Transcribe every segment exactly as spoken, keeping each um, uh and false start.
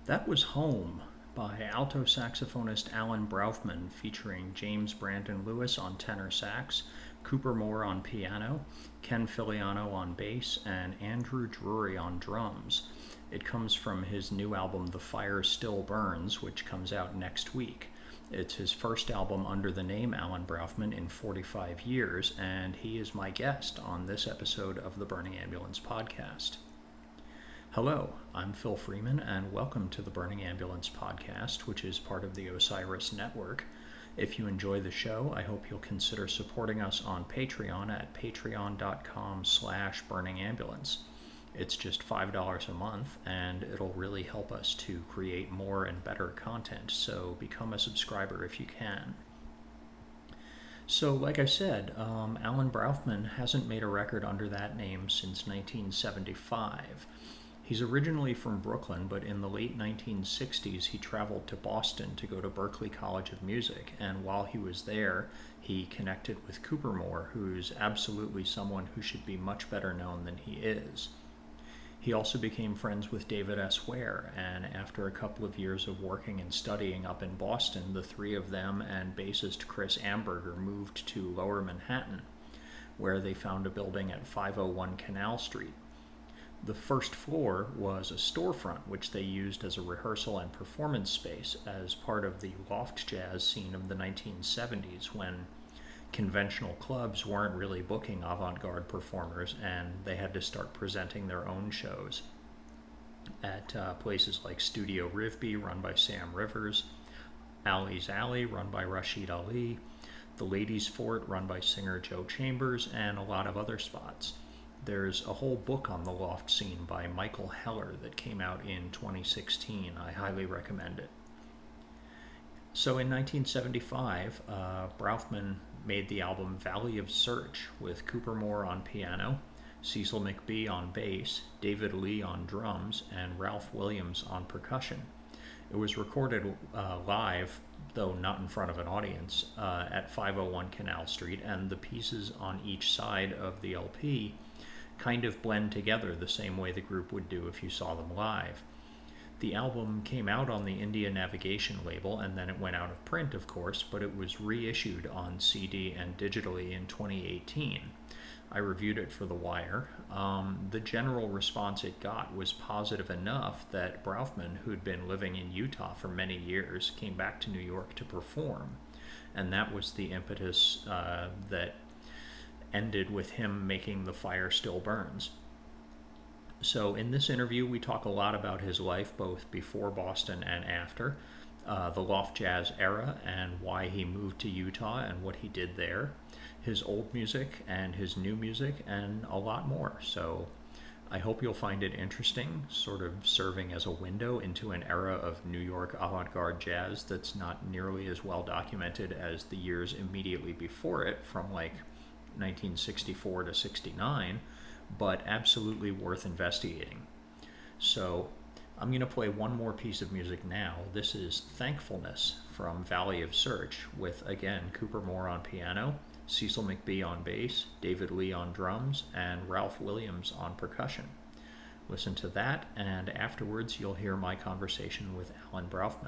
That was Home by alto saxophonist Alan Braufman, featuring James Brandon Lewis on tenor sax, Cooper Moore on piano, Ken Filiano on bass, and Andrew Drury on drums. It comes from his new album The Fire Still Burns, which comes out next week. It's his first album under the name Alan Braufman in forty-five years, and he is my guest on this episode of the Burning Ambulance podcast. Hello, I'm Phil Freeman, and welcome to the Burning Ambulance podcast, which is part of the Osiris Network. If you enjoy the show, I hope you'll consider supporting us on Patreon at patreon.com slash burningambulance. It's just five dollars a month, and it'll really help us to create more and better content, so become a subscriber if you can. So, like I said, um, Alan Braufman hasn't made a record under that name since nineteen seventy-five. He's originally from Brooklyn, but in the late nineteen sixties he traveled to Boston to go to Berklee College of Music, and while he was there, he connected with Cooper Moore, who's absolutely someone who should be much better known than he is. He also became friends with David S. Ware, and after a couple of years of working and studying up in Boston, the three of them and bassist Chris Amberger moved to Lower Manhattan, where they found a building at five oh one Canal Street. The first floor was a storefront, which they used as a rehearsal and performance space as part of the loft jazz scene of the nineteen seventies, when conventional clubs weren't really booking avant-garde performers and they had to start presenting their own shows at uh, places like Studio Rivby, run by Sam Rivers, Ali's Alley, run by Rashid Ali, the Ladies' Fort, run by singer Joe Chambers, and a lot of other spots. There's a whole book on the loft scene by Michael Heller that came out in twenty sixteen. I highly recommend it. So in nineteen seventy-five, uh, Braufman made the album Valley of Search with Cooper Moore on piano, Cecil McBee on bass, David Lee on drums, and Ralph Williams on percussion. It was recorded uh, live, though not in front of an audience, uh, at five oh one Canal Street, and the pieces on each side of the L P kind of blend together the same way the group would do if you saw them live. The album came out on the India Navigation label, and then it went out of print, of course, but it was reissued on C D and digitally in twenty eighteen. I reviewed it for The Wire. Um, the general response it got was positive enough that Braufman, who'd been living in Utah for many years, came back to New York to perform, and that was the impetus uh, that ended with him making The Fire Still Burns. So in this interview, we talk a lot about his life, both before Boston and after, uh, the loft jazz era and why he moved to Utah and what he did there, his old music and his new music, and a lot more. So I hope you'll find it interesting, sort of serving as a window into an era of New York avant-garde jazz that's not nearly as well documented as the years immediately before it, from like nineteen sixty-four to sixty-nine, but absolutely worth investigating. So I'm going to play one more piece of music now. This is Thankfulness from Valley of Search with, again, Cooper Moore on piano, Cecil McBee on bass, David Lee on drums, and Ralph Williams on percussion. Listen to that, and afterwards you'll hear my conversation with Alan Braufman.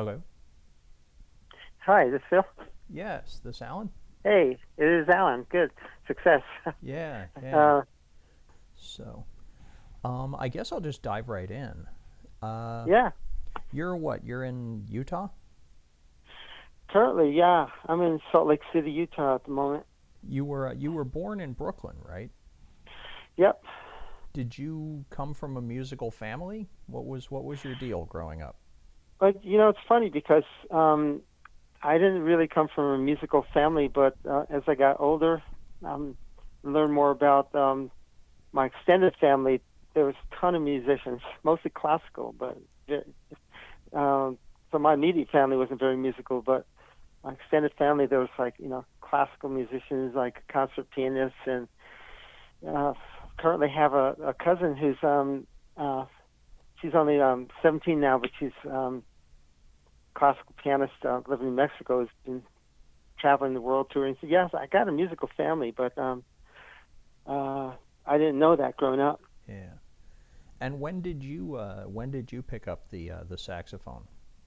Hello. Hi, this is Phil. Yes, this Alan. Hey, it is Alan. Good. Success. Yeah, yeah. uh, So, um, I guess I'll just dive right in. Uh, yeah, you're what? You're in Utah? currently, yeah. I'm in Salt Lake City, Utah at the moment. You were uh, you were born in Brooklyn, right? Yep. Did you come from a musical family? What was what was your deal growing up? But, you know, it's funny because um, I didn't really come from a musical family, but uh, as I got older, um, learned more about um, my extended family. There was a ton of musicians, mostly classical, but um, so my immediate family wasn't very musical, but my extended family, there was like, you know, classical musicians, like concert pianists, and uh, currently have a, a cousin who's, um, uh, she's only um, seventeen now, but she's um, classical pianist uh, living in Mexico, has been traveling the world touring. So yes, I got a musical family, but um, uh, I didn't know that growing up. Yeah. And when did you uh, when did you pick up the uh, the saxophone?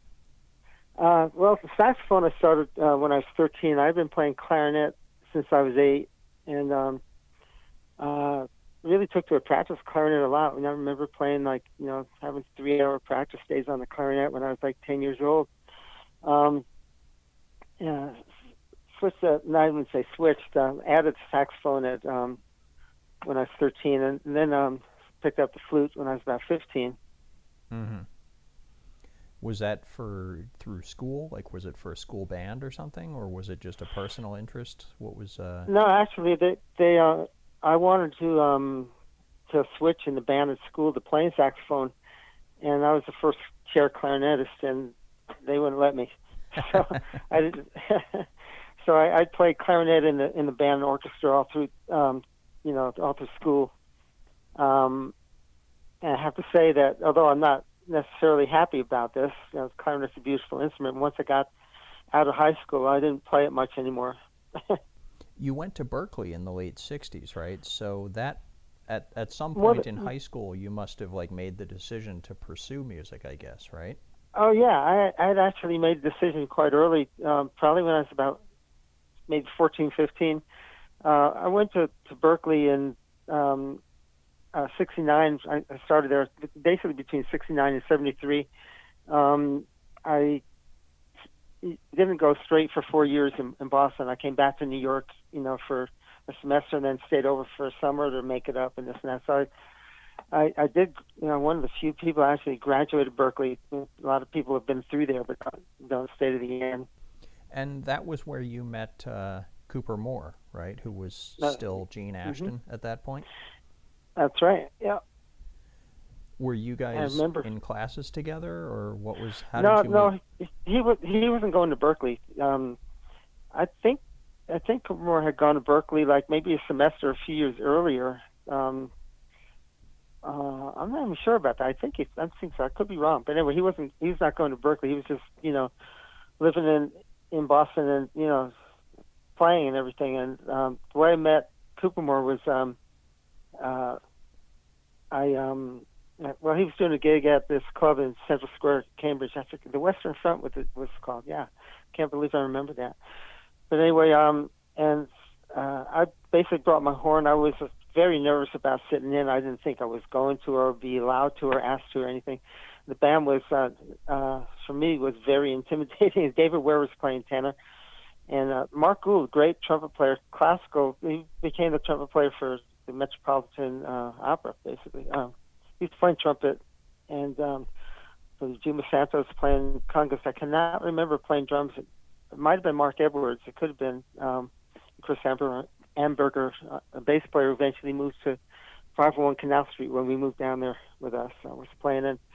Uh, well, the saxophone I started uh, when I was thirteen. I've been playing clarinet since I was eight, and um, uh, really took to a practice clarinet a lot. And I remember playing like, you know, having three hour practice days on the clarinet when I was like ten years old. Um, yeah, switched, uh, not even say switched, um, added saxophone at um, when I was thirteen, and, and then um, picked up the flute when I was about fifteen. Mm-hmm. Was that for through school? Like, was it for a school band or something, or was it just a personal interest? What was uh? No, actually, they they uh, I wanted to um, to switch in the band at school to playing saxophone, and I was the first chair clarinetist, and they wouldn't let me. So I did. So I, I played clarinet in the in the band and orchestra all through, um, you know, all through school. Um, and I have to say that although I'm not necessarily happy about this, you know, clarinet's a beautiful instrument. Once I got out of high school, I didn't play it much anymore. You went to Berkeley in the late sixties, right? So that at at some More point in than, high school, you must have like made the decision to pursue music, I guess, right? oh yeah, I I had actually made the decision quite early, um, probably when I was about maybe fourteen, fifteen. Uh, I went to, to Berkeley in um, uh, sixty-nine. I, I started there basically between sixty-nine and seventy-three. Um, I didn't go straight for four years in, in Boston. I came back to New York, you know, for a semester and then stayed over for a summer to make it up and this and that. So I, I, I did, you know, one of the few people actually graduated Berkeley. A lot of people have been through there, but don't, don't stay to the end. And that was where you met uh, Cooper Moore, right? Who was Uh, still Gene hmm Ashton at that point. That's right. Yeah, Were you I guys remember. in classes together, or what was? How did No, you meet? no, he, he was he wasn't going to Berkeley. Um, I think I think Moore had gone to Berkeley like maybe a semester, a few years earlier. Um, uh, I'm not even sure about that. I think he, I think so. I could be wrong, but anyway, he wasn't. He was not going to Berkeley. He was just, you know, living in in Boston and, you know, playing and everything. And um, the way I met Cooper Moore was um, uh, I um, well, he was doing a gig at this club in Central Square, Cambridge. I think the Western Front was it was called. Yeah, can't believe I remember that. But anyway, um, and uh, I basically brought my horn. I was very nervous about sitting in. I didn't think I was going to or be allowed to or asked to or anything. The band was, uh, uh, for me, was very intimidating. David Ware was playing tenor, and uh, Mark Gould, great trumpet player, classical. He became the trumpet player for the Metropolitan uh, Opera, basically. Um, he was playing trumpet, and um, so Juma Santos playing congas. I cannot remember playing drums. It might have been Mark Edwards. It could have been um, Chris Amber, Amberger, uh, a bass player who eventually moved to five oh one Canal Street when we moved down there with us. I was playing in.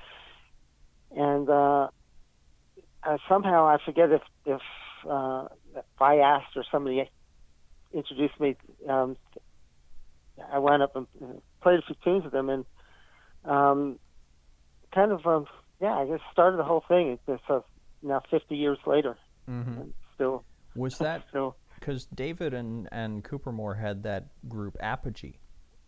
And uh, uh, somehow, I forget if, if, uh, if I asked or somebody introduced me, um, I wound up and played a few tunes with them and um, kind of, um, yeah, I guess started the whole thing. It's uh, now fifty years later. Mm-hmm. And still, Was that still. because David and and Cooper Moore had that group Apogee?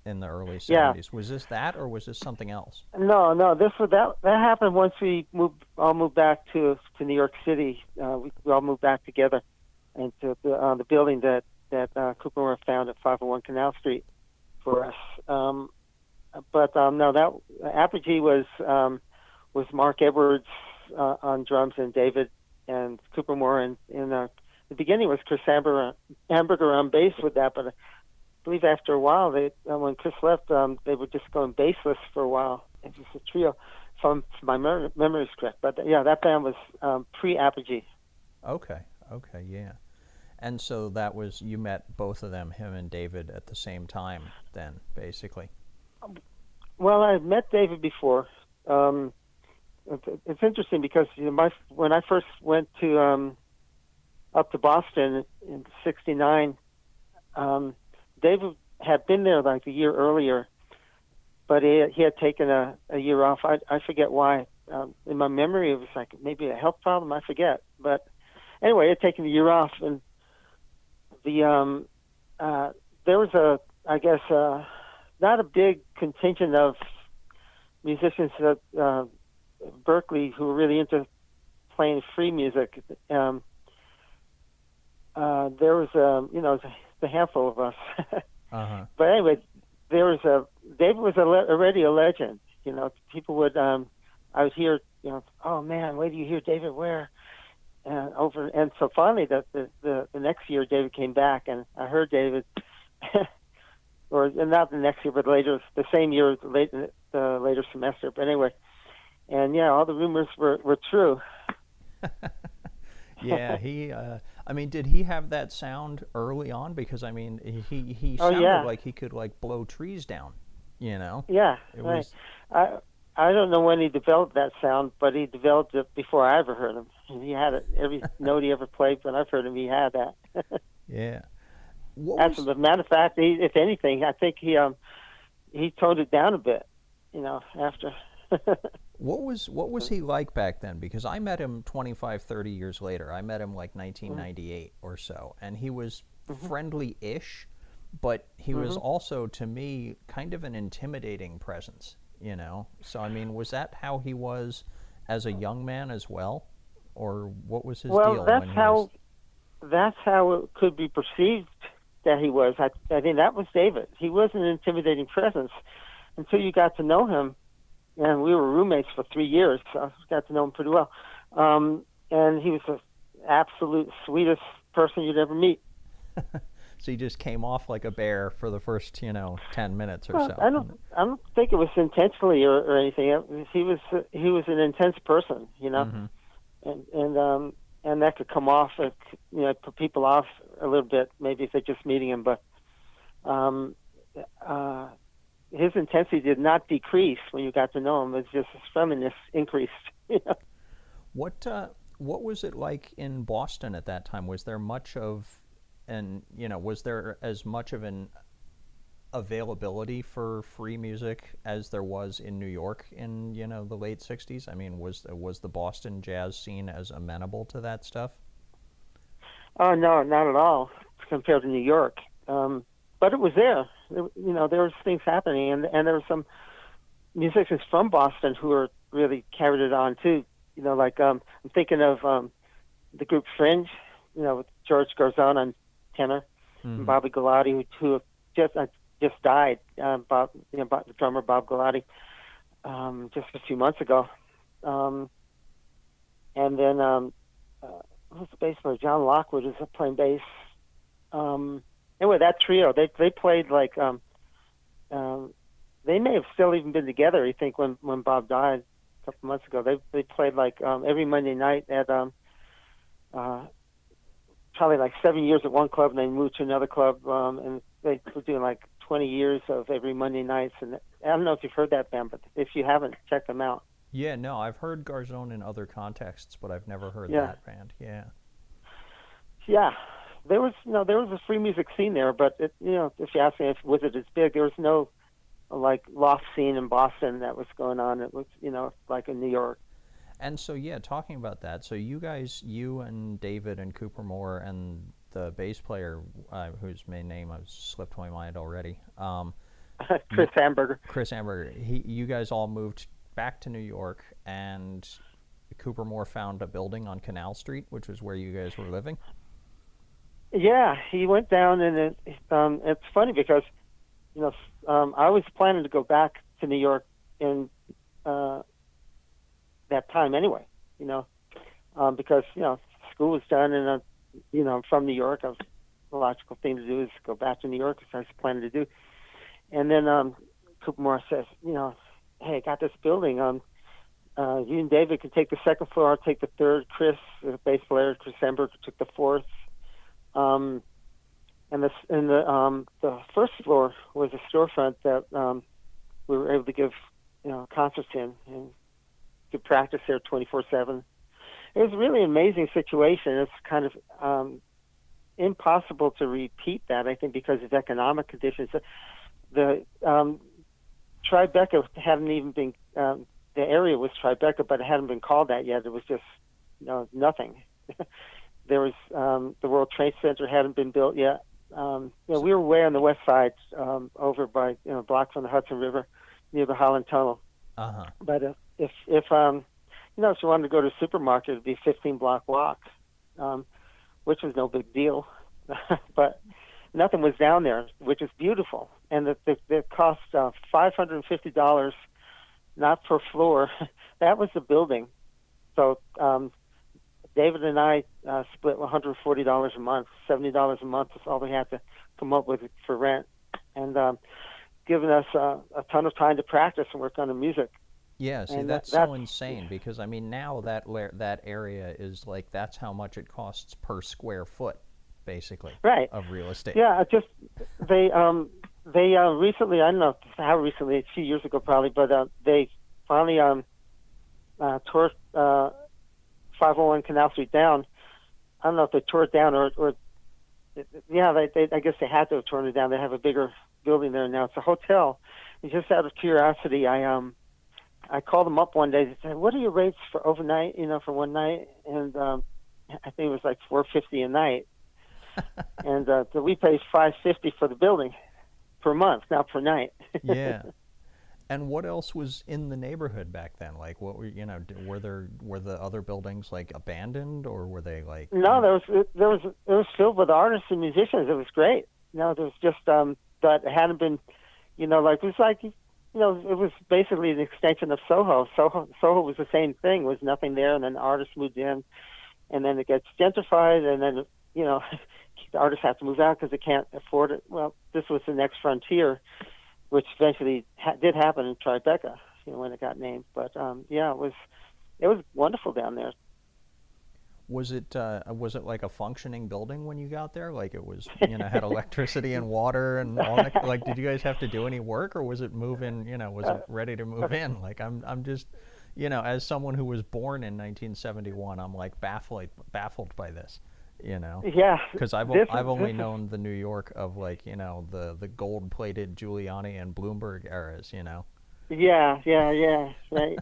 in the early Yeah. seventies. Was this that, or was this something else? No, no. This was that. That happened once we moved. All moved back to to New York City. Uh, we, we all moved back together into the uh, the building that that uh, Cooper Moore found at five oh one Canal Street for us. Um, but um, no, that Apogee was um, was Mark Edwards uh, on drums and David and Cooper Moore, and in uh, the beginning was Chris Hamburger, Hamburger on bass with that. But I believe after a while, they uh, when Chris left, um, they were just going bassless for a while. It was a trio, from my mer- memory is correct. But yeah, that band was um, pre Apogee. Okay, okay, yeah. And so that was, you met both of them, him and David, at the same time then, basically. Well, I had met David before. Um, it's, it's interesting because you know, my when I first went to um, up to Boston in sixty-nine, um, David had been there like a year earlier, but he, he had taken a, a year off. I, I forget why. Um, in my memory, it was like maybe a health problem. I forget. But anyway, he had taken a year off, and the um, uh, there was a, I guess, uh, not a big contingent of musicians at uh, Berkeley who were really into playing free music. Um, uh, there was, a, you know, a handful of us. Uh-huh. But anyway, there was a David was a le- already a legend. You know, people would um, I would hear, you know, oh man, wait do you hear David Ware? And over, and so finally, the, the the the next year, David came back, and I heard David, or not the next year, but later, the same year, late the later semester. But anyway, and yeah, all the rumors were were true. Yeah, he. Uh, I mean, did he have that sound early on? Because I mean, he he Oh sounded yeah, like he could like blow trees down. You know, yeah, it right. was. I I don't know when he developed that sound, but he developed it before I ever heard him. He had it every note he ever played. When I've heard him, he had that. Yeah. What As was a matter of fact, he, if anything, I think he um he toned it down a bit. You know, after. what was what was he like back then? Because I met him twenty-five, thirty years later. I met him like nineteen ninety-eight or so, and he was Mm-hmm. friendly-ish, but he was Mm-hmm. also, to me, kind of an intimidating presence. You know, so I mean, was that how he was as a young man as well, or what was his Well, deal that's when he was? how that's how it could be perceived that he was. I, I think that was David. He was an intimidating presence until you got to know him, and we were roommates for three years, so I got to know him pretty well. Um, and he was the absolute sweetest person you'd ever meet. So he just came off like a bear for the first, you know, ten minutes or Well, so. I don't, I don't think it was intentionally or, or anything. It was, he was, he was an intense person, you know, Mm-hmm. and and um, and that could come off, uh, you know, put people off a little bit, maybe if they're just meeting him. But um, uh, his intensity did not decrease when you got to know him. It's just his friendliness increased. You know? What uh, what was it like in Boston at that time? Was there much of, and you know, was there as much of an availability for free music as there was in New York in, you know, the late sixties? I mean, was was the Boston jazz scene as amenable to that stuff? Oh no, not at all compared to New York. Um, but it was there. There- You know, there was things happening, and and there were some musicians from Boston who were really carried it on too. You know, like um, I'm thinking of um, the group Fringe. You know, with George Garzon on tenor, and Mm-hmm. Bobby Galati, who, who just uh, just died. Uh, Bob, you know, Bob, the drummer Bob Galati, um, just a few months ago. Um, and then um, uh, who's the bass player? John Lockwood is playing bass. Um, anyway, that trio they they played like um, um, they may have still even been together. I think when when Bob died a couple months ago, they they played like um, every Monday night at um, uh, probably like seven years at one club, and then moved to another club, um, and they were doing like twenty years of every Monday nights. And I don't know if you've heard that band, but if you haven't, check them out. Yeah, no, I've heard Garzone in other contexts, but I've never heard Yeah, that band. Yeah. yeah. There was no, there was a free music scene there, but it, you know, if you ask me if was it as big, there was no like loft scene in Boston that was going on. It was, you know, like in New York. And so, yeah, talking about that, so you guys, you and David and Cooper Moore and the bass player, uh, whose main name has slipped my mind already, um, Chris Hamburger. Chris Hamburger. He, you guys all moved back to New York, and Cooper Moore found a building on Canal Street, which was where you guys were living. Yeah, he went down, and it, um, it's funny because, you know, um, I was planning to go back to New York in uh, that time anyway, you know, um, because, you know, school was done, and, uh, you know, I'm from New York. I was, the logical thing to do is go back to New York, as I was planning to do. And then um, Cooper Moore says, you know, hey, I got this building. Um, uh, you and David can take the second floor. I'll take the third. Chris, the bass player, Chris Hamburger, took the fourth. Um, and the and the um, the first floor was a storefront that um, we were able to give, you know, concerts in and could practice there twenty-four seven. It was a really amazing situation. It's kind of um, impossible to repeat that, I think, because of economic conditions. The um, Tribeca hadn't even been, um, the area was Tribeca, but it hadn't been called that yet. It was just, you know, nothing. There was, um, the World Trade Center hadn't been built yet. Um, you know, we were way on the west side, um, over by, you know, a block from the Hudson River, near the Holland Tunnel. Uh-huh. But if, if, if um, you know, if you wanted to go to a supermarket, it'd be a fifteen block walk, um, which was no big deal. But nothing was down there, which is beautiful. And the, the, the cost uh, five hundred fifty dollars, not per floor. That was the building. So um, David and I uh, split one hundred forty dollars a month. seventy dollars a month is all we had to come up with for rent. And um, giving us uh, a ton of time to practice and work on the music. Yeah, see, And that's, that- so that's- insane because, I mean, now that la- that area is like, that's how much it costs per square foot, basically, Right. of real estate. Yeah, it just they um they uh, recently, I don't know how recently, a few years ago probably, but uh, they finally um uh, tore uh, five oh one Canal Street down. I don't know if they tore it down or, or yeah, they, they I guess they had to have torn it down. They have a bigger building there now. It's a hotel. And just out of curiosity, I um I called them up one day and said, "What are your rates for overnight? You know, for one night?" And um, I think it was like four fifty a night. And uh, so we paid five fifty for the building per month, not per night. Yeah. And what else was in the neighborhood back then? Like, what were, you know, d- were there, were the other buildings like abandoned, or were they like? No, there was there was it was filled with artists and musicians. It was great. No, there was just um, but it hadn't been, you know, like it was like, you know, it was basically an extension of Soho. Soho Soho was the same thing. There was nothing there, and then artists moved in, and then it gets gentrified, and then, you know, the artists have to move out because they can't afford it. Well, this was the next frontier, which eventually ha- did happen in Tribeca, you know, when it got named. But um, yeah, it was it was wonderful down there. Was it uh, was it like a functioning building when you got there? Like it was, you know, had electricity and water and all that? Like, did you guys have to do any work, or was it move in? You know, was it ready to move in? Like, I'm I'm just, you know, as someone who was born in nineteen seventy-one, I'm like baffled baffled by this, you know. Yeah, Because I've this- I've only this is- known the New York of, like, you know, the the gold plated Giuliani and Bloomberg eras, you know. Yeah, yeah, yeah, right.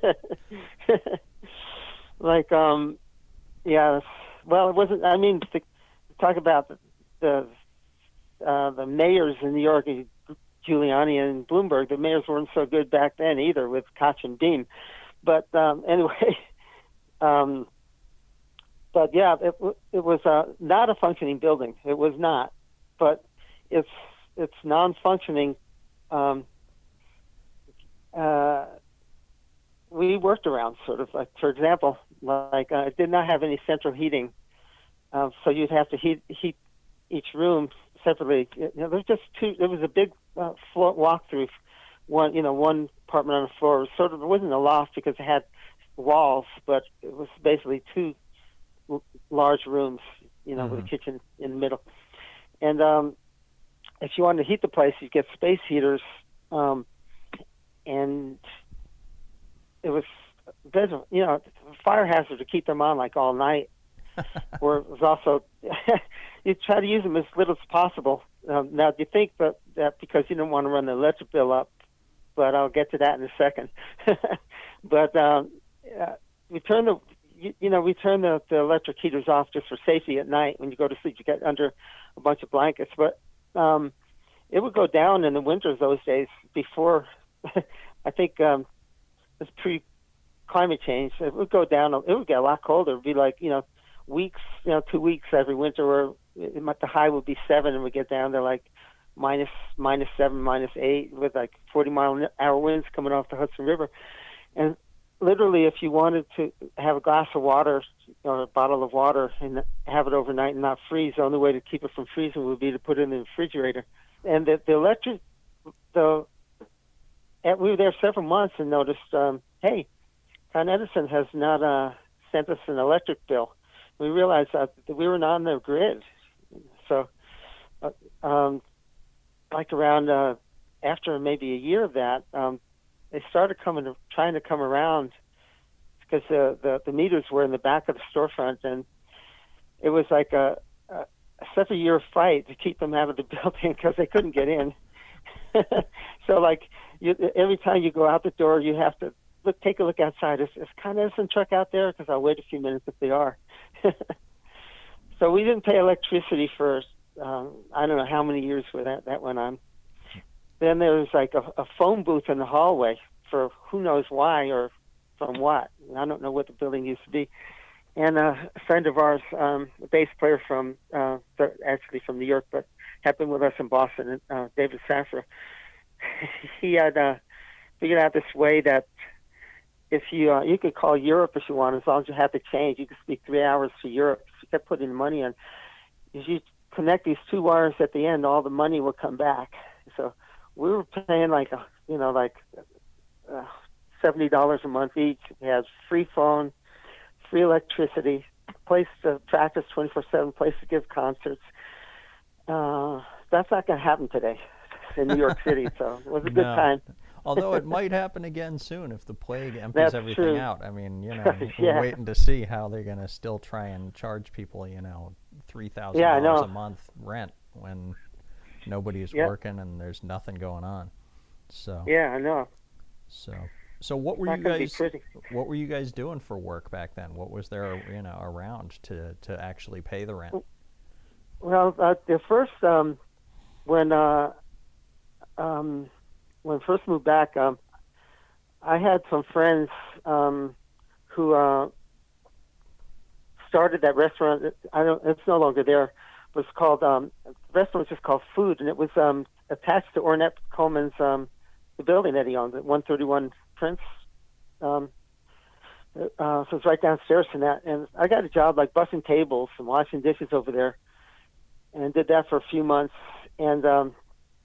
Like, um, yeah. Well, it wasn't. I mean, to talk about the the, uh, the mayors in New York, Giuliani and Bloomberg. The mayors weren't so good back then either, with Koch and Beam. But um, anyway, um, but yeah, it it was uh, not a functioning building. It was not, but it's it's non-functioning. Um, uh, we worked around sort of like, for example, like uh, it did not have any central heating, uh, so you'd have to heat heat each room separately. You know, there's just two. There was a big uh, floor walkthrough, one you know one apartment on the floor. It was sort of, it wasn't a loft because it had walls, but it was basically two l- large rooms, you know, with a kitchen in the middle. And um, if you wanted to heat the place, you get space heaters. Um, and it was, you know, fire hazard to keep them on like all night. Or it was also, you try to use them as little as possible. Um, now, do you think that, that because you don't want to run the electric bill up, but I'll get to that in a second. But um, uh, we turn the, you, you know, we turn the, the electric heaters off just for safety at night. When you go to sleep, you get under a bunch of blankets. But um, it would go down in the winters those days before. I think um, it's pre climate change. It would go down. It would get a lot colder. It'd be like you know weeks, you know, two weeks every winter where it might, the high would be seven and we get down to like minus minus seven, minus eight with like forty mile an hour winds coming off the Hudson River. And literally, if you wanted to have a glass of water or a bottle of water and have it overnight and not freeze, the only way to keep it from freezing would be to put it in the refrigerator. And the, the electric, the and we were there several months and noticed, um, hey, Con Edison has not uh, sent us an electric bill. We realized that we were not on the grid. So, uh, um, like around uh, after maybe a year of that, um, they started coming, trying to come around because the, the the meters were in the back of the storefront, and it was like a, a such a year fight to keep them out of the building because they couldn't get in. So, like you, every time you go out the door, you have to look, take a look outside. Is, is Con Edison truck out there? Because I'll wait a few minutes if they are. So we didn't pay electricity for um, I don't know how many years where that that went on. Then there was like a, a phone booth in the hallway for who knows why or from what. I don't know what the building used to be. And uh, a friend of ours, um, a bass player from, uh, actually from New York, but had been with us in Boston, uh, David Safra, he had uh, figured out this way that if you uh, you could call Europe if you want, as long as you had the change. You could speak three hours to Europe. You kept putting the money in. If you connect these two wires at the end, all the money will come back. So we were paying like, a, you know, like uh, seventy dollars a month each. We had free phone, free electricity, place to practice twenty-four seven, place to give concerts. Uh, that's not going to happen today in New York City, so it was a good No. time. Although it might happen again soon if the plague empties That's everything true. out. I mean, you know, Yeah. we're waiting to see how they're going to still try and charge people, you know, three thousand Yeah, I dollars know. a month rent when nobody's Yep. working and there's nothing going on. So, Yeah, I know. so, so what were Not you gonna be guys? pretty. What were you guys doing for work back then? What was there, you know, around to to actually pay the rent? Well, uh, the first um, when uh, um, when I first moved back, um, I had some friends um, who uh, started that restaurant. I don't. It's no longer there. It was called um, the restaurant was just called Food, and it was um, attached to Ornette Coleman's um, the building that he owned, at one thirty-one Prince. Um, uh, so it's right downstairs from that, and I got a job like bussing tables and washing dishes over there, and did that for a few months. And um,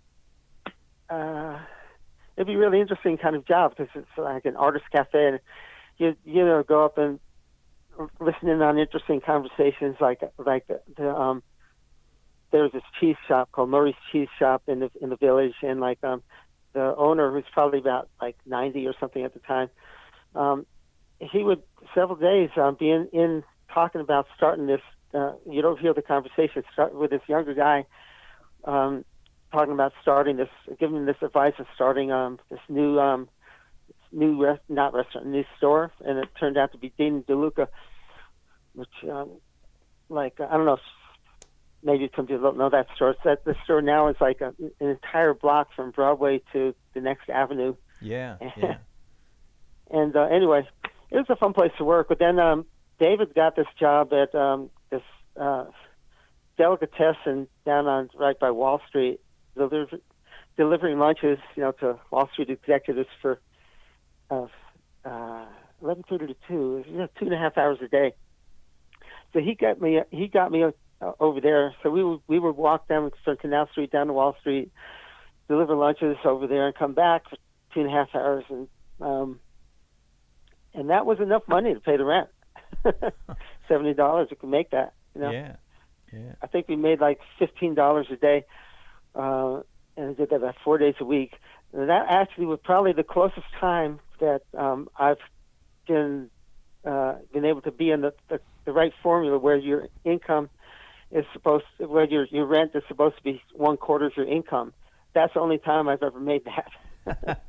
uh, it'd be a really interesting kind of job because it's like an artist cafe, and you you know go up and listen in on interesting conversations like like the, the um there was this cheese shop called Murray's Cheese Shop in the in the village, and like um the owner, who's probably about like ninety or something at the time, um he would several days um, be in, in talking about starting this uh, you don't hear the conversation start with this younger guy um talking about starting this, giving him this advice of starting um this new um new rest, not restaurant, new store, and it turned out to be Dean DeLuca, which um, like I don't know, if maybe some people don't know that store. It's that the store now is like a, an entire block from Broadway to the next avenue. Yeah, yeah. And uh, anyway, it was a fun place to work. But then um, David got this job at um, this uh, delicatessen down on right by Wall Street, deliver, delivering lunches, you know, to Wall Street executives for uh, uh, eleven thirty to two, you know, two and a half hours a day. So he got me. He got me uh, over there. So we would we would walk down from Canal Street down to Wall Street, deliver lunches over there, and come back for two and a half hours, and um, and that was enough money to pay the rent. Seventy dollars, you could make that. You know? Yeah, yeah. I think we made like fifteen dollars a day, uh, and I did that about four days a week. And that actually was probably the closest time that um, I've been uh, been able to be in the, the, the right formula where your income is supposed to, where your your rent is supposed to be one quarter of your income. That's the only time I've ever made that.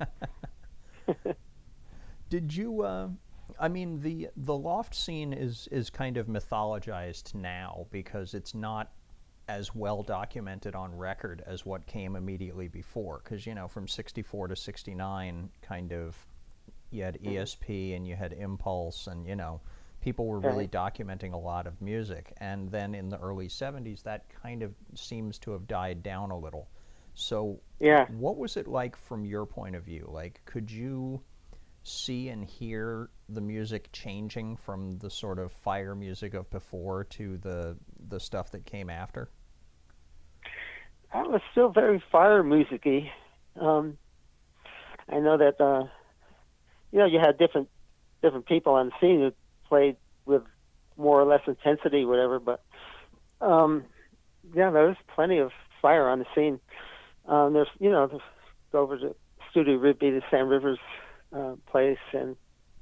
Did you? Uh, I mean, the the loft scene is is kind of mythologized now because it's not as well documented on record as what came immediately before. Because, you know, from sixty-four to sixty-nine, kind of, you had E S P and you had Impulse, and, you know, people were really Right. documenting a lot of music. And then in the early seventies, that kind of seems to have died down a little. So, Yeah. what was it like from your point of view? Like, could you see and hear the music changing from the sort of fire music of before to the the stuff that came after? That was still very fire musicy. Um, I know that uh, you know you had different different people on the scene who played with more or less intensity, whatever. But um, yeah, there was plenty of fire on the scene. Um, there's you know there's, go over to Studio Rigby, the Sam Rivers uh, place, and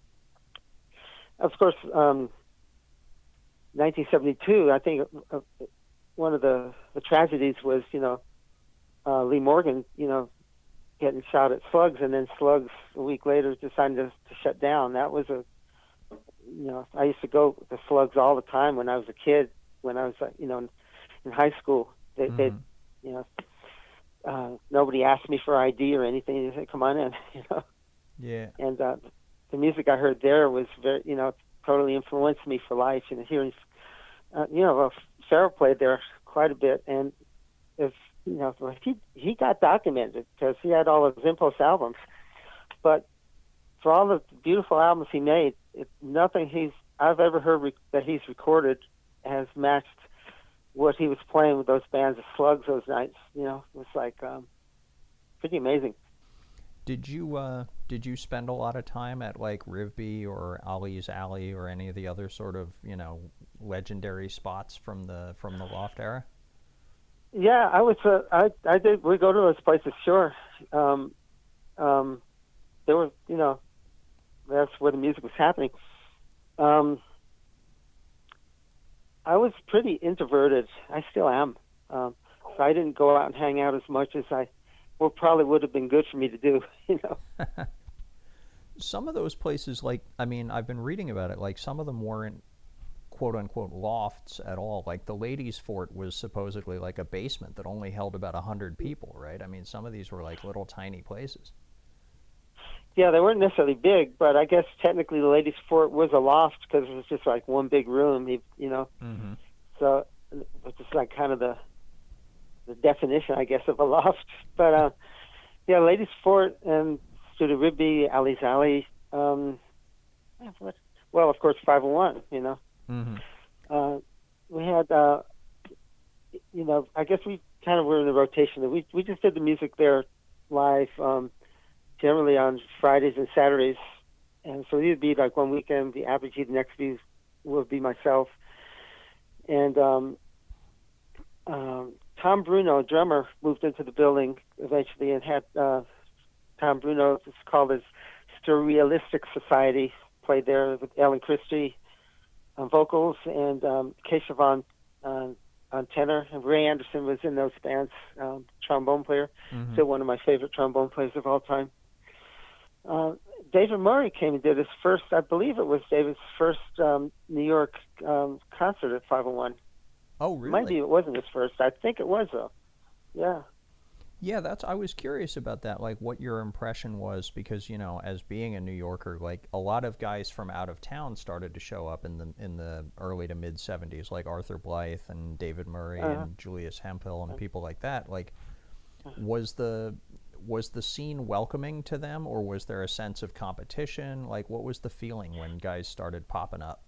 of course, um, nineteen seventy-two. I think uh, one of the, the tragedies was you know uh, Lee Morgan, you know, getting shot at Slugs, and then Slugs a week later decided to, to shut down. That was a, you know, I used to go to Slugs all the time when I was a kid. When I was, uh, you know, in, in high school, they, Mhm. they, you know, uh, nobody asked me for I D or anything. They said, "Come on in," you know. Yeah. And uh, the music I heard there was very, you know, totally influenced me for life. And hearing, uh, you know, well, Farrell played there quite a bit, and if you know, he he got documented because he had all of his Impulse albums. But for all the beautiful albums he made, it, nothing he's I've ever heard re- that he's recorded has matched what he was playing with those bands of Slugs those nights. You know, it was like um, pretty amazing. Did you uh, did you spend a lot of time at like Rivby or Ali's Alley or any of the other sort of, you know, legendary spots from the from the Loft era? Yeah, I was. Uh, I I did. We go to those places, sure. Um, um, there were, you know, that's where the music was happening. Um, I was pretty introverted. I still am. Um, so I didn't go out and hang out as much as I, well, probably would have been good for me to do. You know. Some of those places, like, I mean, I've been reading about it, like some of them weren't quote unquote lofts at all. Like the Ladies Fort was supposedly like a basement that only held about a hundred people, right? I mean, some of these were like little tiny places. Yeah, they weren't necessarily big, but I guess technically the Ladies' Fort was a loft because it was just like one big room. You, you know. Mm-hmm. So it's just like kind of the the definition, I guess, of a loft. But uh, yeah, Ladies Fort and Studio Rigby, Ali's Alley. Um, yeah, what? Well, of course, five oh one. You know, Mm-hmm. uh, we had. Uh, you know, I guess we kind of were in the rotation. We we just did the music there live, um, generally on Fridays and Saturdays, and so it'd be like one weekend the Apergy, the next week would be myself, and um, um, Tom Bruno, drummer, moved into the building eventually and had uh, Tom Bruno, it's called his Surrealistic Society, played there with Alan Christie on vocals and um, Keisha Vaughn on, on tenor. And Ray Anderson was in those bands, um, trombone player, Mm-hmm. still one of my favorite trombone players of all time. Uh, David Murray came and did his first, I believe it was David's first um, New York um, concert at five oh one. Oh, really? Maybe it wasn't his first. I think it was, though. Yeah. Yeah, that's. I was curious about that, like what your impression was, because you know, as being a New Yorker, like a lot of guys from out of town started to show up in the in the early to mid seventies, like Arthur Blythe and David Murray Uh-huh. and Julius Hemphill and people like that. Like, was the was the scene welcoming to them, or was there a sense of competition? Like, what was the feeling when guys started popping up?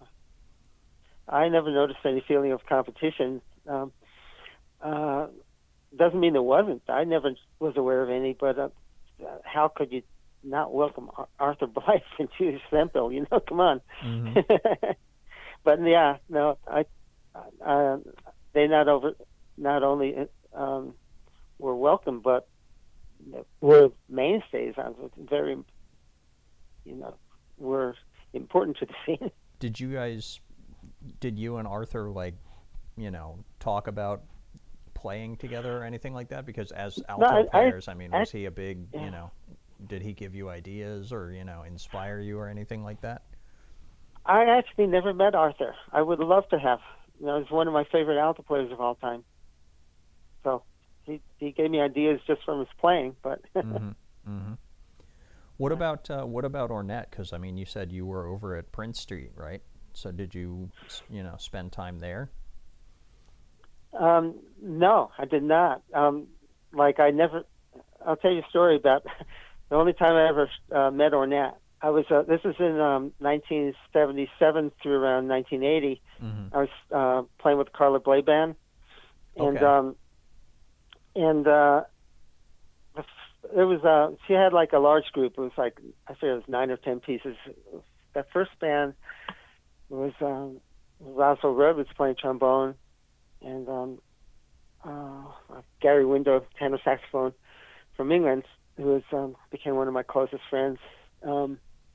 I never noticed any feeling of competition. Um, uh, doesn't mean there wasn't. I never was aware of any, but uh, how could you not welcome Ar- Arthur Blythe and Julius Hemphill? You know, come on. Mm-hmm. But yeah, no, I, uh, they not over, not only um, were welcome, but were mainstays. I was very, you know, were important to the scene. Did you guys, did you and Arthur like, you know, talk about playing together or anything like that? Because as alto No, I- I- players, I, mean, I- was he a big, yeah. you know, did he give you ideas or, you know, inspire you or anything like that? I actually never met Arthur. I would love to have. You know, he's one of my favorite alto players of all time. So he he gave me ideas just from his playing. But mm-hmm. Mm-hmm. What about uh, what about Ornette? Because I mean, you said you were over at Prince Street, right? So did you you know spend time there? um, no, I did not. Um, like I never. I'll tell you a story about the only time I ever uh, met Ornette. I was uh, this is in um, nineteen seventy-seven through around nineteen eighty. Mm-hmm. I was uh, playing with the Carla Bley Band, and Okay. um, and uh, it was uh, she had like a large group. It was like I think it was nine or ten pieces. That first band was um, Roswell Rudd was playing trombone, and um, uh, Gary Window tenor saxophone from England, who was um, became one of my closest friends. Um,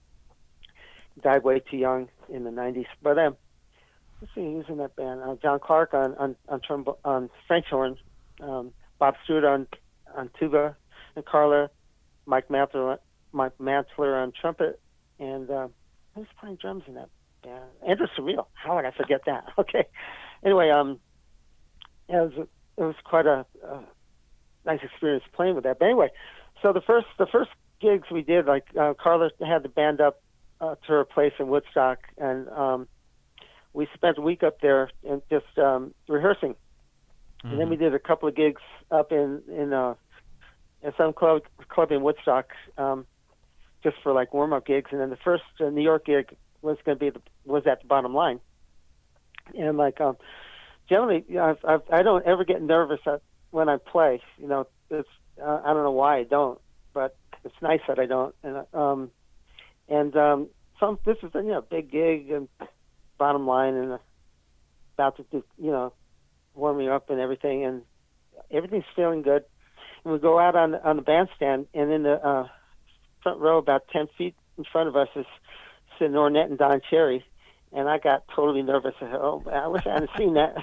died way too young in the nineties. But um, let's see, who's in that band? Uh, John Clark on on on, trombo- on French horn, um, Bob Stewart on on tuba, and Carla, Mike Mantler, Mike Mantler on trumpet, and uh, who's playing drums in that band? Andrew Surreal. How would I forget that? Okay. Anyway, um, yeah, it was it was quite a, a nice experience playing with that. But anyway, so the first the first gigs we did, like uh, Carla had the band up uh, to her place in Woodstock, and um, we spent a week up there and just um, rehearsing. Mm-hmm. And then we did a couple of gigs up in in, uh, in some club club in Woodstock, um, just for like warm up gigs. And then the first uh, New York gig was going to be the, was at the Bottom Line. And like um, generally, you know, I've, I've, I don't ever get nervous at, when I play. You know, it's uh, I don't know why I don't, but it's nice that I don't. And um, and um, some this is a you know big gig and Bottom Line and uh, about to do, you know warming up and everything, and everything's feeling good. And we go out on on the bandstand, and in the uh, front row, about ten feet in front of us, is sitting Ornette and Don Cherry. And I got totally nervous. I said, oh, I wish I hadn't seen that.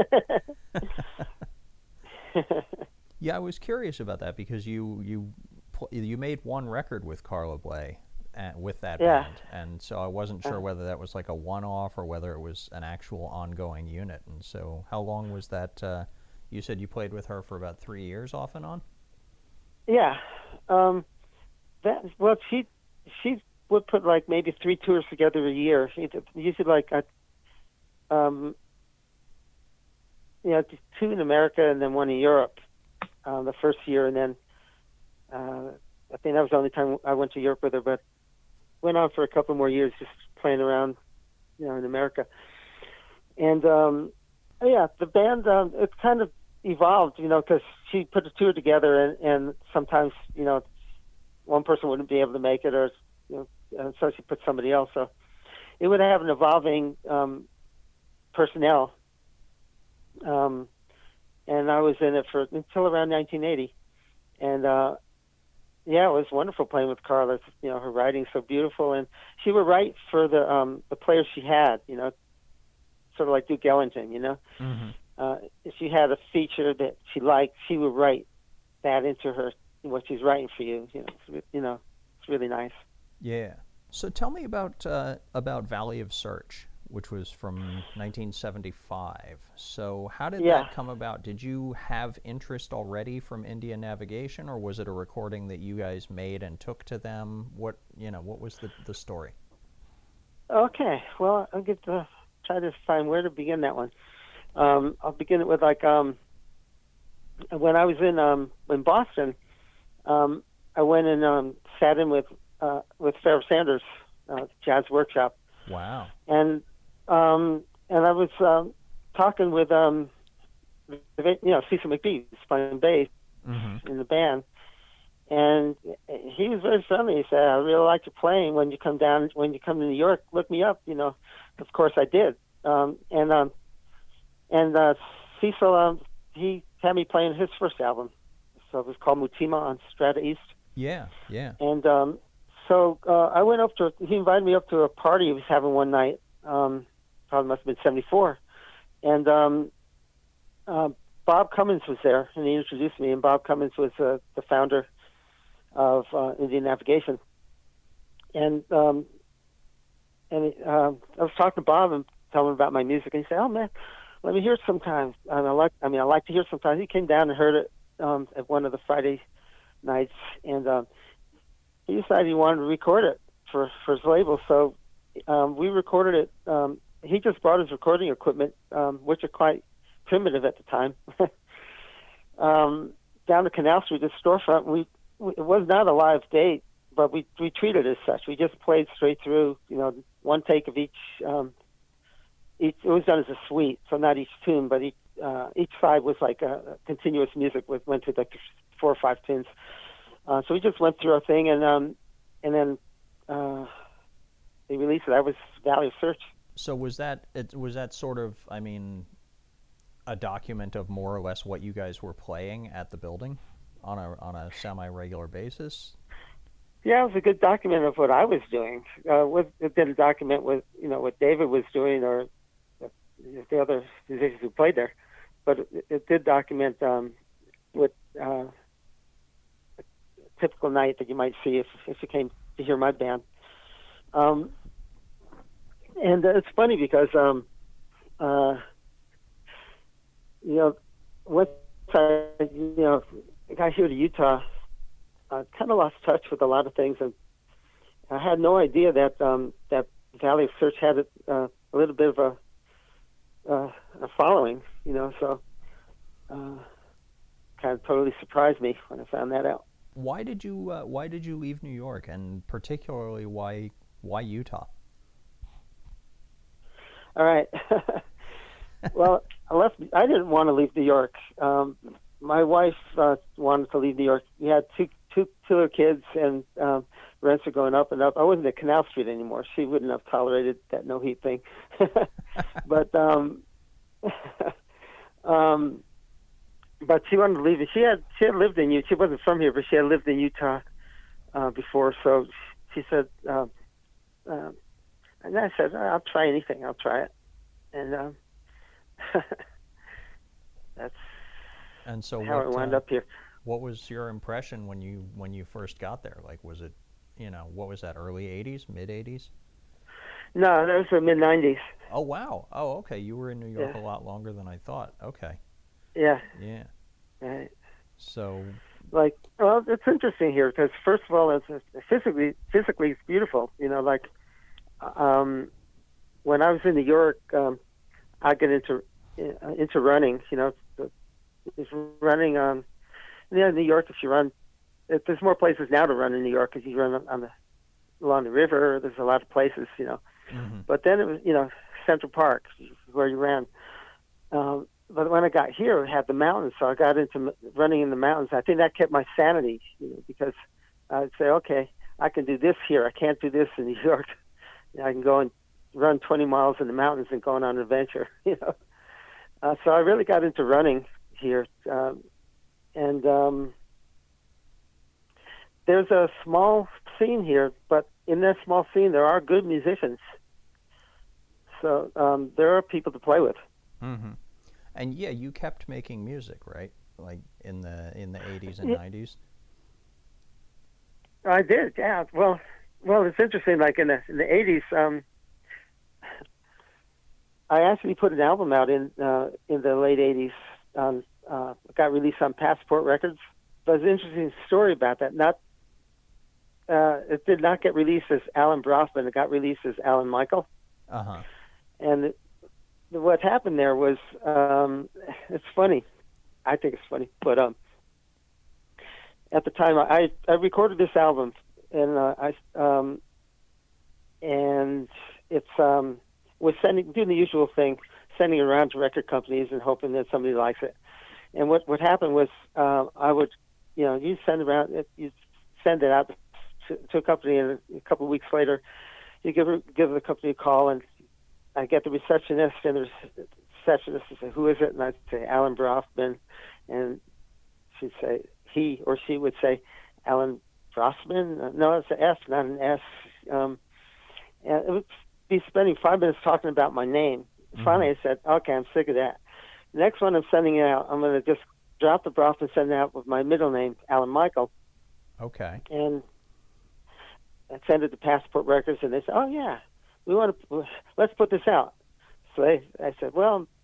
Yeah, I was curious about that because you you you made one record with Carla Bley uh, with that yeah. band, and so I wasn't sure whether that was like a one-off or whether it was an actual ongoing unit. And so, how long was that? Uh, you said you played with her for about three years, off and on. Yeah, um, that well, she she would put like maybe three tours together a year. Usually, like a, um, you know, two in America and then one in Europe. Uh, the first year, and then uh, I think that was the only time I went to Europe with her. But went on for a couple more years, just playing around, you know, in America. And um, yeah, the band um, it kind of evolved, you know, because she put a tour together, and, and sometimes, you know, one person wouldn't be able to make it, or you know, and so she put somebody else. So it would have an evolving um, personnel. Um, And I was in it for until around nineteen eighty, and uh, yeah, it was wonderful playing with Carla. You know, her writing's so beautiful, and she would write for the um, the players she had. You know, sort of like Duke Ellington. You know, Mm-hmm. uh, if she had a feature that she liked, she would write that into her what she's writing for you. You know, it's, you know, it's really nice. Yeah. So tell me about uh, about Valley of Search, which was from nineteen seventy-five. So how did Yeah. that come about? Did you have interest already from Indian Navigation, or was it a recording that you guys made and took to them? What you know, what was the, the story? Okay, well, I'll get to try to find where to begin that one. Um, I'll begin it with like um, when I was in um, in Boston, um, I went and um, sat in with uh, with Pharoah Sanders, uh, Jazz Workshop. Wow. And um, and I was um, talking with um, you know Cecil McBee, who's playing bass Mm-hmm. in the band, and he was very friendly. He said, "I really like your playing. When you come down, when you come to New York, look me up." You know, of course I did. Um, and um, and uh, Cecil, um, he had me playing his first album, so it was called Mutima on Strata East. Yeah, yeah. And um, so uh, I went up to, he invited me up to a party he was having one night, um, probably must have been seventy-four. And um, uh, Bob Cummins was there, and he introduced me, and Bob Cummins was uh, the founder of uh, Indian Navigation. And um, and uh, I was talking to Bob and telling him about my music, and he said, "Oh, man, let me hear it sometime. And I like, I mean, I like to hear it sometimes. He came down and heard it um, at one of the Friday nights, and um, he decided he wanted to record it for for his label. So um, we recorded it. Um, he just brought his recording equipment, um, which are quite primitive at the time, um, down to Canal Street, the storefront. We, we it was not a live date, but we we treated it as such. We just played straight through, you know, one take of each. Um, each it was done as a suite, so not each tune, but each uh, each side was like a, a continuous music with went through like four or five tunes. Uh, so we just went through our thing, and um, and then uh, they released it. That was Valley of Search. So was that it? Was that sort of? I mean, a document of more or less what you guys were playing at the building on a on a semi-regular basis? Yeah, it was a good document of what I was doing. Uh, with, it didn't document what you know what David was doing or the other musicians who played there, but it, it did document um, what uh, a typical night that you might see if if you came to hear my band. Um, and uh, it's funny because um, uh, you know once I you know got here to Utah, I kind of lost touch with a lot of things, and I had no idea that um, that Valley of Search had uh, a little bit of a Uh, a following, you know, so uh, kind of totally surprised me when I found that out. Why did you uh, Why did you leave New York, and particularly why why Utah? All right. Well, I left. I didn't want to leave New York. Um, my wife uh, wanted to leave New York. We had two two two little kids, and um, rents are going up and up. I wasn't at Canal Street anymore. She wouldn't have tolerated that no heat thing. But um, um, but she wanted to leave. She had she had lived in Utah. She wasn't from here, but she had lived in Utah uh, before. So she said, uh, uh, and I said, I'll try anything. I'll try it. And um, that's and so how what, I wound uh, up here. What was your impression when you when you first got there? Like, was it, you know, what was that? Early eighties, mid eighties? No, that was the mid nineties. Oh wow! Oh okay, you were in New York Yeah. a lot longer than I thought. Okay. Yeah. Yeah. Right. So. Like, well, it's interesting here because first of all, it's, it's physically physically it's beautiful. You know, like um, when I was in New York, um, I get into uh, into running. You know, it's running. Um, yeah, in New York, if you run, if there's more places now to run in New York because you run on on the along the river. There's a lot of places, you know. Mm-hmm. But then it was, you know, Central Park where you ran. Um, but when I got here, it had the mountains, so I got into m- running in the mountains. I think that kept my sanity, you know, because I'd say, okay, I can do this here. I can't do this in New York. You know, I can go and run twenty miles in the mountains and go on an adventure, you know. Uh, so I really got into running here, um, and um, there's a small scene here, but in that small scene, there are good musicians. So um, there are people to play with. Mm-hmm. And yeah, you kept making music, right? Like in the in the eighties and Yeah. nineties. I did, yeah. Well, well, it's interesting. Like in the in the eighties, um, I actually put an album out in uh, in the late eighties. Um, uh, it got released on Passport Records. There's an interesting story about that. Not uh, it did not get released as Alan Brofman. It got released as Alan Michael. Uh huh. And it, what happened there was, um, it's funny. I think it's funny, but um, at the time I I recorded this album, and uh, I um, and it's um, was sending doing the usual thing, sending it around to record companies and hoping that somebody likes it. And what what happened was uh, I would, you know, you send around you send it out to, to a company, and a couple of weeks later, you give give the company a call, and I get the receptionist, and the receptionist would say, "Who is it?" And I'd say, "Alan Brofman," and she'd say, he or she would say, "Alan Brofman." Uh, no, it's an S, not an S. Um, and it would be spending five minutes talking about my name. Mm-hmm. Finally, I said, "Okay, I'm sick of that." The next one I'm sending out, I'm going to just drop the Brofman, send it out with my middle name, Alan Michael, Okay. and I send it to Passport Records, and they say, "Oh yeah, we want to let's put this out." So they, I said, "Well,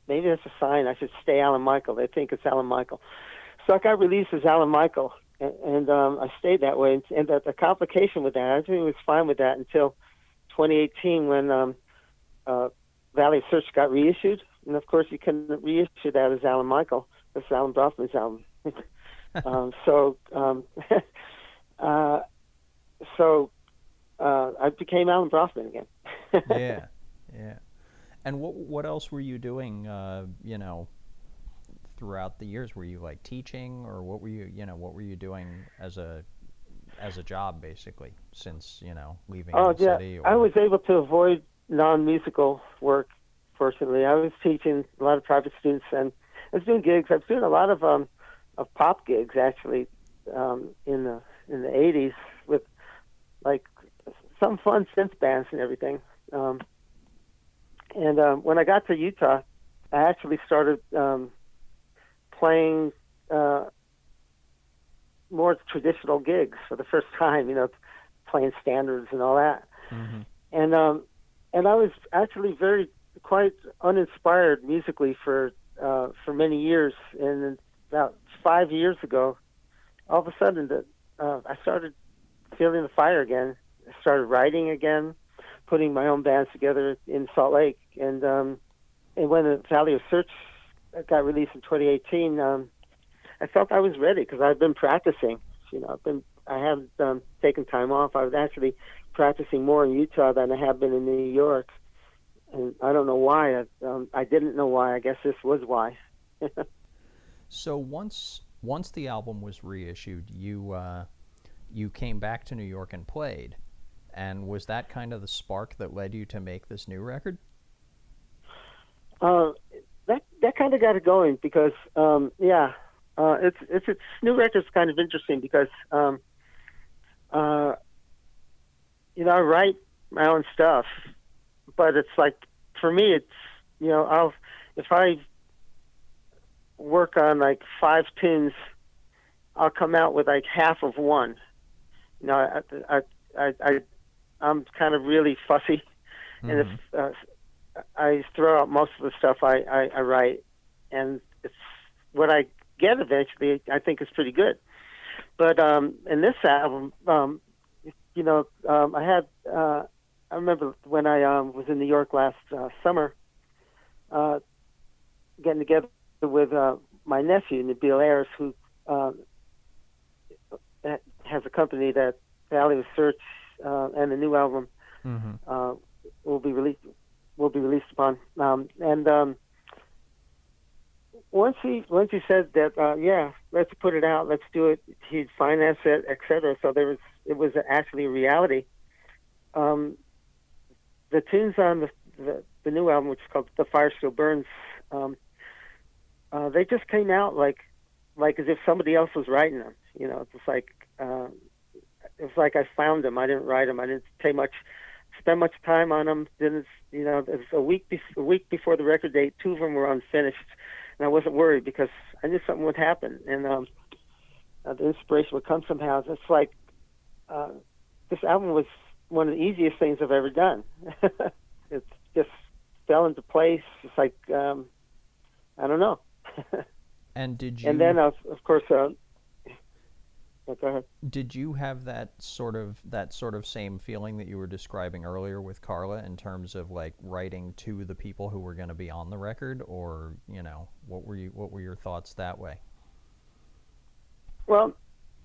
maybe that's a sign I should stay Alan Michael. They think it's Alan Michael. So I got released as Alan Michael, and, and um, I stayed that way. And, and the, the complication with that, I think it was fine with that until twenty eighteen when um, uh, Valley of Search got reissued. And of course, you couldn't reissue that as Alan Michael. That's Alan Brofman's album. um, so, um, uh, so uh, I became Alan Brofman again. Yeah, yeah. And what what else were you doing? Uh, you know, throughout the years, were you like teaching, or what were you? You know, what were you doing as a as a job, basically, since you know leaving oh, the yeah. city? Or... I was able to avoid non-musical work. Fortunately, I was teaching a lot of private students, and I was doing gigs. I was doing a lot of um, of pop gigs actually um, in the in the eighties with like some fun synth bands and everything. Um, and um, when I got to Utah, I actually started um, playing uh, more traditional gigs for the first time. You know, playing standards and all that. Mm-hmm. And um, and I was actually very quite uninspired musically for uh, for many years. And about five years ago, all of a sudden, the, uh, I started feeling the fire again. I started writing again, putting my own bands together in Salt Lake. And um, and when the Valley of Search got released in twenty eighteen, um, I felt I was ready because I've been practicing. You know, I've been I haven't um, taken time off. I was actually practicing more in Utah than I have been in New York. And I don't know why. I, um, I didn't know why. I guess this was why. So once once the album was reissued, you uh, you came back to New York and played. And was that kind of the spark that led you to make this new record? Uh, that that kind of got it going because um, yeah, uh, it's it's it's new record's kind of interesting because um, uh, you know I write my own stuff. But it's like, for me, it's, you know, I'll, if I work on like five tunes, I'll come out with like half of one. You know, I, I, I, I I'm kind of really fussy. Mm-hmm. And if uh, I throw out most of the stuff I, I, I write, and it's what I get eventually, I think is pretty good. But um, in this album, um, you know, um, I had, uh, I remember when I um, was in New York last uh, summer, uh, getting together with uh, my nephew, Nabil Ayers, who uh, has a company that Valley of Search uh, and the new album mm-hmm. uh, will be released will be released upon. Um, and um, once he once he said that, uh, yeah, let's put it out, let's do it. He'd finance it, et cetera. So there was it was actually a reality. Um, The tunes on the, the the new album, which is called "The Fire Still Burns," um, uh, they just came out like like as if somebody else was writing them. You know, it's just like uh, it's like I found them. I didn't write them. I didn't take much, spend much time on them. Didn't you know? It was a week be- a week before the record date. Two of them were unfinished, and I wasn't worried because I knew something would happen, and um, uh, the inspiration would come somehow. It's like uh, this album was one of the easiest things I've ever done. It just fell into place. It's like, um, I don't know. And did you... And then, of, of course, uh, yeah, go ahead. Did you have that sort of that sort of same feeling that you were describing earlier with Carla in terms of like writing to the people who were going to be on the record, or you know, what were you what were your thoughts that way? Well,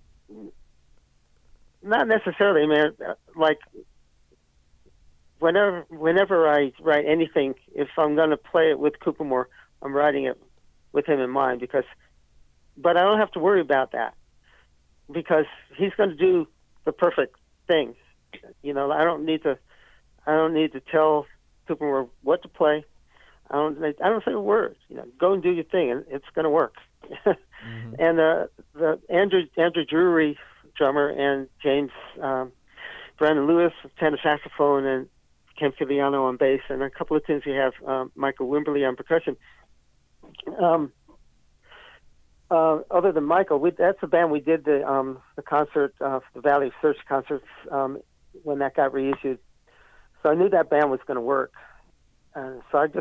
not necessarily, man. Like, whenever whenever I write anything, if I'm going to play it with Cooper Moore, I'm writing it with him in mind. Because, but I don't have to worry about that because he's going to do the perfect thing. You know, I don't need to. I don't need to tell Cooper Moore what to play. I don't. I don't say a word. You know, go and do your thing, and it's going to work. Mm-hmm. And uh, the Andrew Andrew Drury, drummer, and James um, Brandon Lewis, tenor saxophone, and Ken Filiano on bass, and a couple of tunes we have um, Michael Wimberly on percussion. Um, uh, other than Michael, we, that's the band we did the um, the concert, uh, the Valley of Search concerts um, when that got reissued. So I knew that band was going to work, and so I just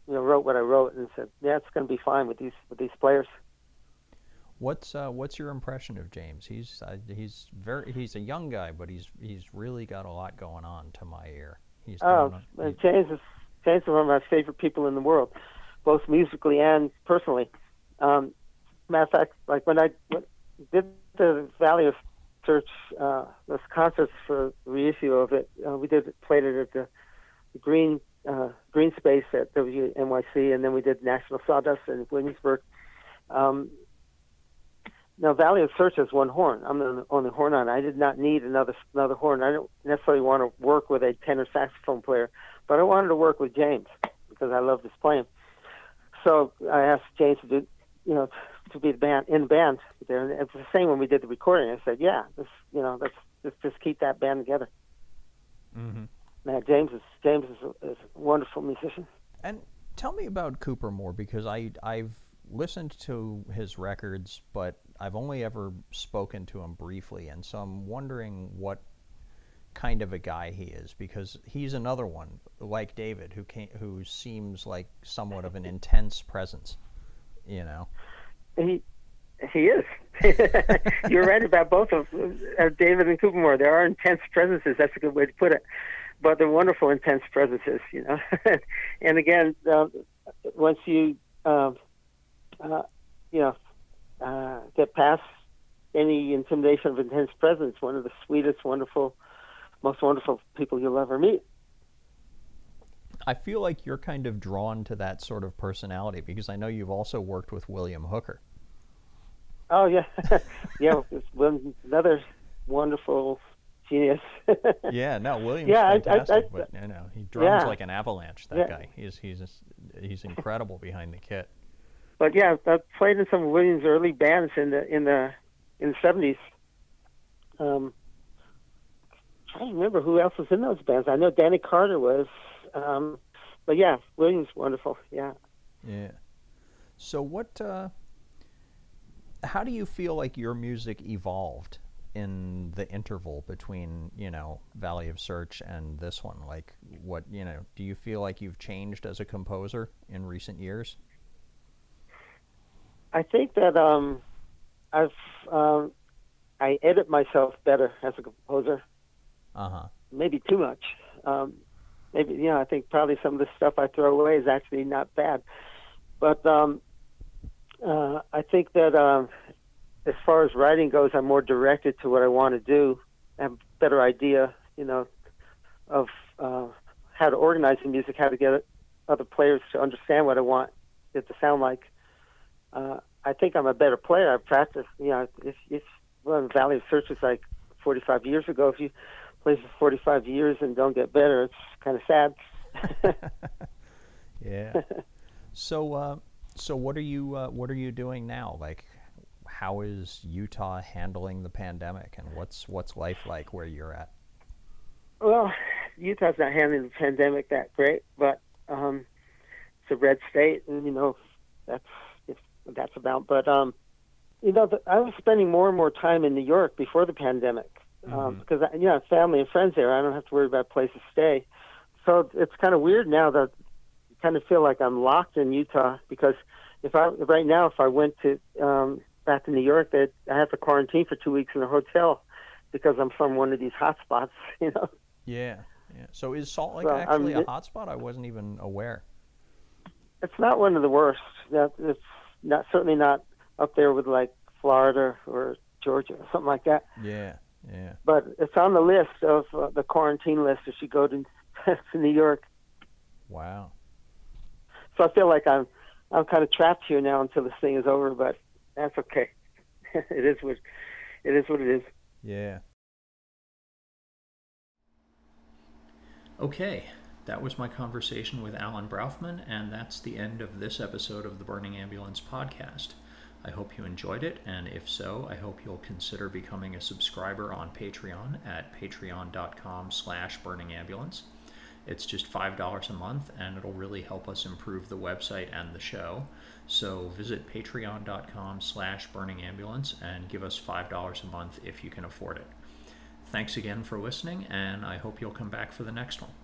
you know, wrote what I wrote and said, yeah, it's going to be fine with these with these players. What's uh, what's your impression of James? He's uh, he's very he's a young guy, but he's he's really got a lot going on to my ear. He's Oh, doing a, uh, he, James is James is one of my favorite people in the world, both musically and personally. Um, matter of fact, like when I when, did the Valley of Search, uh, those concerts for the reissue of it, uh, we did played it at the, the Green uh, Green Space at W N Y C, and then we did National Sawdust in Williamsburg. Um, now, Valley of Search has one horn. I'm the only horn on it. I did not need another another horn. I don't necessarily want to work with a tenor saxophone player, but I wanted to work with James because I love his playing. So I asked James to do, you know, to be the band in the band there. And it's the same when we did the recording. I said, yeah, this, you know, let's, let's just keep that band together. mm-hmm. Man, James is James is a, is a wonderful musician. And tell me about Cooper Moore, because I I've listened to his records, but I've only ever spoken to him briefly, and so I'm wondering what kind of a guy he is, because he's another one like David who came, who seems like somewhat of an intense presence, you know. He he is. You're right about both of uh, David and Cooper Moore. There are intense presences. That's a good way to put it. But they're wonderful, intense presences, you know. And again, uh, once you, uh, uh, you know, uh, get past any intimidation of intense presence, one of the sweetest, wonderful, most wonderful people you'll ever meet. I feel like you're kind of drawn to that sort of personality because I know you've also worked with William Hooker. Oh yeah, yeah, it's one, another wonderful genius. Yeah, no, William's yeah, fantastic, I, I, I, but you know, he drums yeah, like an avalanche. That yeah. guy, he's he's just, he's incredible behind the kit. But yeah, I played in some of Williams' early bands in the in the in the seventies. Um, I don't remember who else was in those bands. I know Danny Carter was, um, but yeah, Williams wonderful. Yeah. Yeah. So what? Uh, how do you feel like your music evolved in the interval between, you know, Valley of Search and this one? Like, what, you know, do you feel like you've changed as a composer in recent years? I think that um, I've um, I edit myself better as a composer. Uh huh. Maybe too much. Um, maybe you know. I think probably some of the stuff I throw away is actually not bad. But um, uh, I think that um, as far as writing goes, I'm more directed to what I want to do. I have a better idea, you know, of uh, how to organize the music, how to get other players to understand what I want it to sound like. Uh, I think I'm a better player. I've practiced. You know, if if well, Valley of Search was like forty-five years ago. If you play for forty-five years and don't get better, it's kind of sad. Yeah. So, uh, so what are you uh, what are you doing now? Like, how is Utah handling the pandemic, and what's what's life like where you're at? Well, Utah's not handling the pandemic that great, but um, it's a red state, and you know that's what that's about. But um, you know, the, I was spending more and more time in New York before the pandemic um, Mm-hmm. because I, you know, I have family and friends there. I don't have to worry about a place to stay. So it's kind of weird now that I kind of feel like I'm locked in Utah, because if I right now if I went to um, back to New York, that I have to quarantine for two weeks in a hotel because I'm from one of these hot spots. You know. Yeah. Yeah. So is Salt Lake Well, actually um, a hotspot? I wasn't even aware. It's not one of the worst. That it's not certainly not up there with like Florida or Georgia or something like that. Yeah. Yeah. But it's on the list of uh, the quarantine list if you go to to New York. Wow. So I feel like I'm I'm kind of trapped here now until this thing is over, but that's okay. it is what it is what it is. Yeah. Okay, that was my conversation with Alan Braufman, and that's the end of this episode of the Burning Ambulance podcast. I hope you enjoyed it, and if so, I hope you'll consider becoming a subscriber on Patreon at patreon.com slash burningambulance. It's just five dollars a month, and it'll really help us improve the website and the show. So visit patreon.com slash burningambulance and give us five dollars a month if you can afford it. Thanks again for listening, and I hope you'll come back for the next one.